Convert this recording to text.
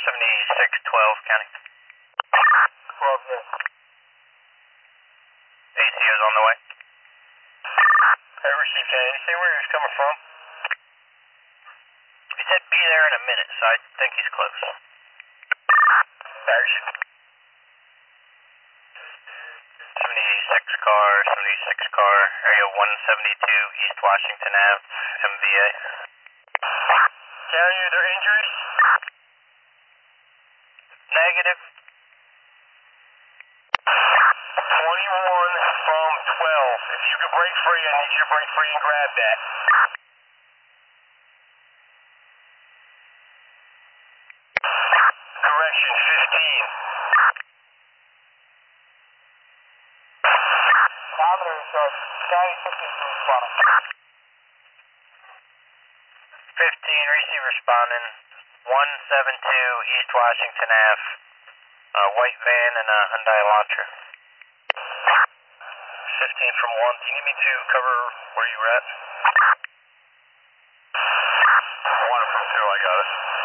7612 County. 12, yes. ACO's on the way. I received that. Did he say where he was coming from? He said be there in a minute, so I think he's close. Action. 76 car, area 172 East Washington Ave, MVA. County, are there injuries? Negative. 21 from 12. If you could break free, I need you to break free and grab that. Correction, 15. Commander, County 15 responding. 15, receive responding. 172 East Washington Ave. White van and a Hyundai Elantra. 15 from 1. Do you need me to cover where you were at? 1 from 2, I got it.